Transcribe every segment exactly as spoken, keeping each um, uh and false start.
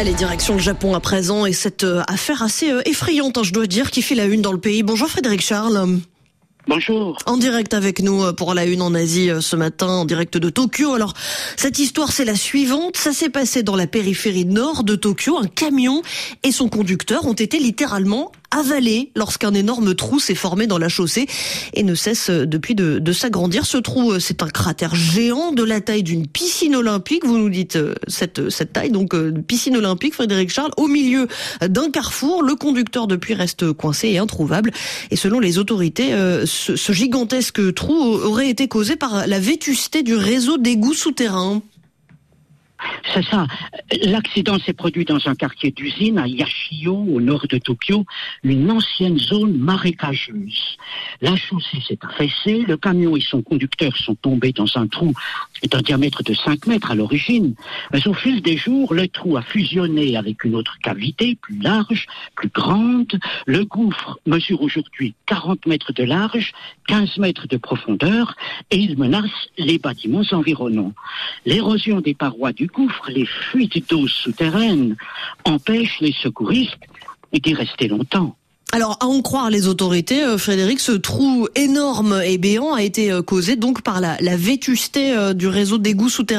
Allez, direction le Japon à présent et cette euh, affaire assez euh, effrayante, hein, je dois dire, qui fait la une dans le pays. Bonjour Frédéric Charles. Bonjour. En direct avec nous pour la une en Asie ce matin, en direct de Tokyo. Alors, cette histoire, c'est la suivante. Ça s'est passé dans la périphérie nord de Tokyo. Un camion et son conducteur ont été littéralement avalés lorsqu'un énorme trou s'est formé dans la chaussée et ne cesse depuis de, de s'agrandir. Ce trou, c'est un cratère géant de la taille d'une piscine olympique. Vous nous dites cette, cette taille, donc piscine olympique, Frédéric Charles, au milieu d'un carrefour. Le conducteur depuis reste coincé et introuvable. Et selon les autorités, ce, ce gigantesque trou aurait été causé par la vétusté du réseau d'égouts souterrains. C'est ça. L'accident s'est produit dans un quartier d'usine à Yashio, au nord de Tokyo, une ancienne zone marécageuse. La chaussée s'est affaissée, le camion et son conducteur sont tombés dans un trou d'un diamètre de cinq mètres à l'origine. Mais au fil des jours, le trou a fusionné avec une autre cavité plus large, plus grande. Le gouffre mesure aujourd'hui quarante mètres de large, quinze mètres de profondeur et il menace les bâtiments environnants. L'érosion des parois du gouffre, les fuites d'eau souterraines empêchent les secouristes d'y rester longtemps. Alors, à en croire les autorités, euh, Frédéric, ce trou énorme et béant a été euh, causé donc par la, la vétusté euh, du réseau d'égouts souterrains ?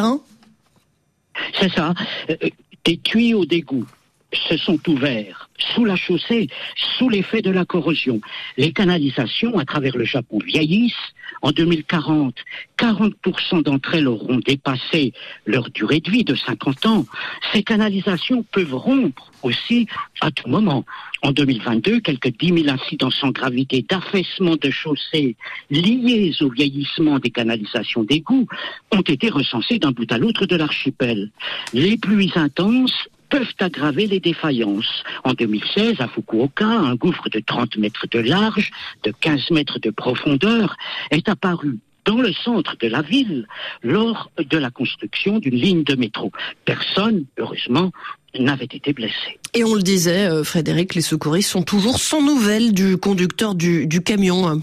C'est ça. Euh, des tuyaux d'égout se sont ouverts sous la chaussée, sous l'effet de la corrosion. Les canalisations à travers le Japon vieillissent. En deux mille quarante, quarante pour cent d'entre elles auront dépassé leur durée de vie de cinquante ans. Ces canalisations peuvent rompre aussi à tout moment. En deux mille vingt-deux, quelques dix mille incidents sans gravité d'affaissement de chaussées liés au vieillissement des canalisations d'égouts ont été recensés d'un bout à l'autre de l'archipel. Les pluies intenses peuvent aggraver les défaillances. En deux mille seize, à Fukuoka, un gouffre de trente mètres de large, de quinze mètres de profondeur, est apparu dans le centre de la ville lors de la construction d'une ligne de métro. Personne, heureusement, n'avait été blessé. Et on le disait, euh, Frédéric, les secouristes sont toujours sans nouvelles du conducteur du, du camion.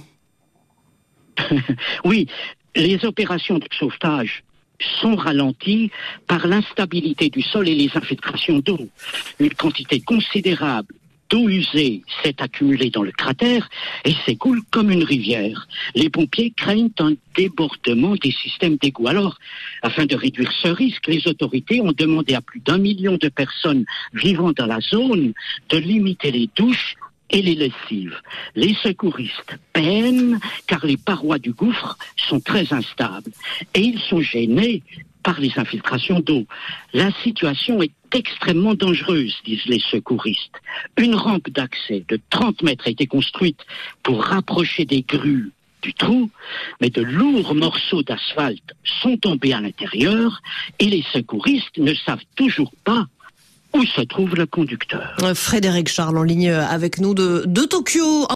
Oui, les opérations de sauvetage sont ralentis par l'instabilité du sol et les infiltrations d'eau. Une quantité considérable d'eau usée s'est accumulée dans le cratère et s'écoule comme une rivière. Les pompiers craignent un débordement des systèmes d'égout. Alors, afin de réduire ce risque, les autorités ont demandé à plus d'un million de personnes vivant dans la zone de limiter les douches et les lessives. Les secouristes peinent car les parois du gouffre sont très instables et ils sont gênés par les infiltrations d'eau. La situation est extrêmement dangereuse, disent les secouristes. Une rampe d'accès de trente mètres a été construite pour rapprocher des grues du trou, mais de lourds morceaux d'asphalte sont tombés à l'intérieur et les secouristes ne savent toujours pas où se trouve le conducteur. Frédéric Charles en ligne avec nous de, de Tokyo.